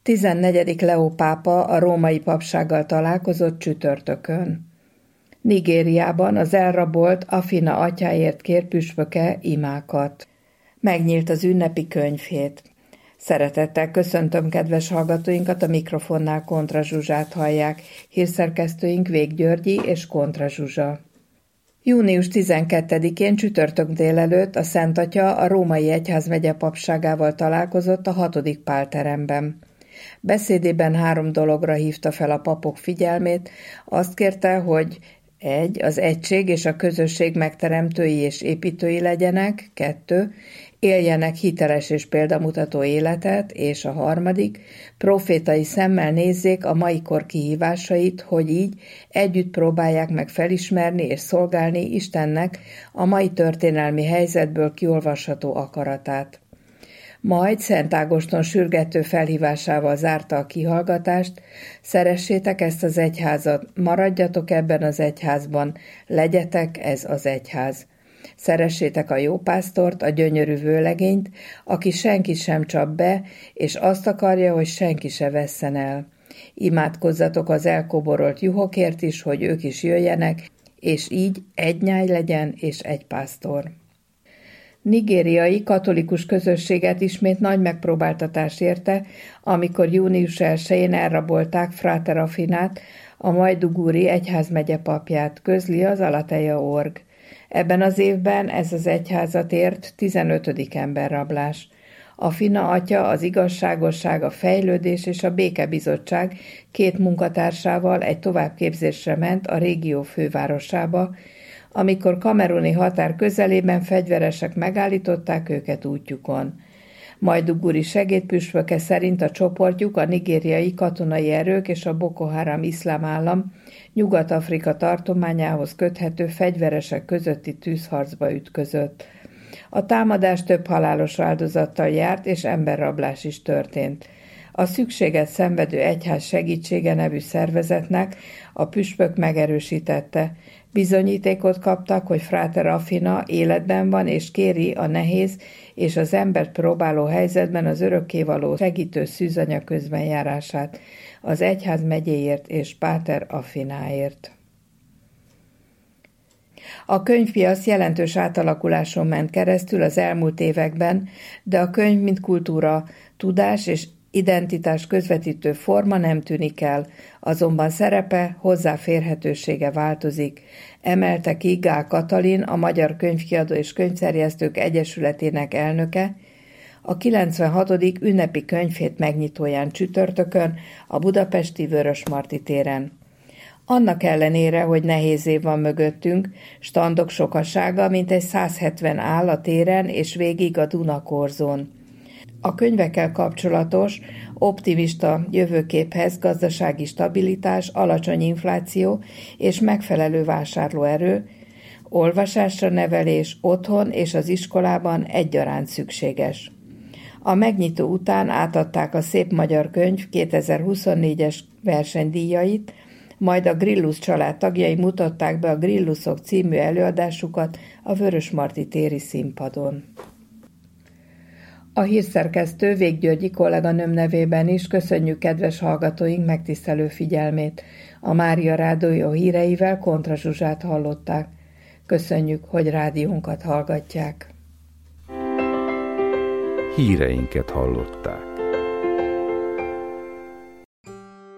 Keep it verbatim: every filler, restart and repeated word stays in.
tizennegyedik Leó pápa a római papsággal találkozott csütörtökön. Nigériában az elrabolt Afina atyáért kér püspöke imákat. Megnyílt az ünnepi könyvhét. Szeretettel köszöntöm kedves hallgatóinkat, a mikrofonnál Kontra Zsuzsát hallják, hírszerkesztőink Vég Györgyi és Kontra Zsuzsa. június tizenkettedikén csütörtök délelőtt a Szent Atya a Római Egyházmegye papságával találkozott a hatodik Pál teremben. Beszédében három dologra hívta fel a papok figyelmét, azt kérte, hogy egy. Az egység és a közösség megteremtői és építői legyenek, kettő. Éljenek hiteles és példamutató életet, és a harmadik, profétai szemmel nézzék a mai kor kihívásait, hogy így együtt próbálják meg felismerni és szolgálni Istennek a mai történelmi helyzetből kiolvasható akaratát. Majd Szent Ágoston sürgető felhívásával zárta a kihallgatást: szeressétek ezt az egyházat, maradjatok ebben az egyházban, legyetek ez az egyház. Szeressétek a jópásztort, a gyönyörű vőlegényt, aki senki sem csap be, és azt akarja, hogy senki se vesszen el. Imádkozzatok az elkoborolt juhokért is, hogy ők is jöjjenek, és így egy nyáj legyen és egy pásztor. Nigériai katolikus közösséget ismét nagy megpróbáltatás érte, amikor június elsején elrabolták Frater Afinát, a Maiduguri egyházmegye papját, közli az Alateja org. Ebben az évben ez az egyházat ért tizenötödik emberrablás. Afina atya, az igazságosság, a fejlődés és a békebizottság két munkatársával egy továbbképzésre ment a régió fővárosába, amikor kameruni határ közelében fegyveresek megállították őket útjukon. Maiduguri segédpüspöke szerint a csoportjuk a nigériai katonai erők és a Boko Haram iszlám állam Nyugat-Afrika tartományához köthető fegyveresek közötti tűzharcba ütközött. A támadás több halálos áldozattal járt, és emberrablás is történt. A szükséget szenvedő egyház segítsége nevű szervezetnek a püspök megerősítette. Bizonyítékot kaptak, hogy Frater Afina életben van, és kéri a nehéz és az embert próbáló helyzetben az örökkévaló segítő szűzanya közbenjárását az egyház megyéért és Páter Afináért. A könyvpiac jelentős átalakuláson ment keresztül az elmúlt években, de a könyv mint kultúra, tudás és identitás közvetítő forma nem tűnik el, azonban szerepe, hozzáférhetősége változik, emelte ki Gál Katalin, a Magyar Könyvkiadó és Könyvterjesztők Egyesületének elnöke, a kilencvenhatodik ünnepi könyvhét megnyitóján csütörtökön a budapesti Vörösmarty téren. Annak ellenére, hogy nehéz év van mögöttünk, standok sokasága mintegy száz hetven áll a téren és végig a Dunakorzón. A könyvekkel kapcsolatos, optimista jövőképhez gazdasági stabilitás, alacsony infláció és megfelelő vásárlóerő, olvasásra nevelés otthon és az iskolában egyaránt szükséges. A megnyitó után átadták a Szép Magyar Könyv kétezer-huszonnégyes versenydíjait, majd a Grillus család tagjai mutatták be a Grillusok című előadásukat a Vörösmarty téri színpadon. A hírszerkesztő Vég Györgyi kolléganőm nevében is köszönjük kedves hallgatóink megtisztelő figyelmét. A Mária Rádió híreivel Kontra Zsuzsát hallották. Köszönjük, hogy rádiónkat hallgatják. Híreinket hallották.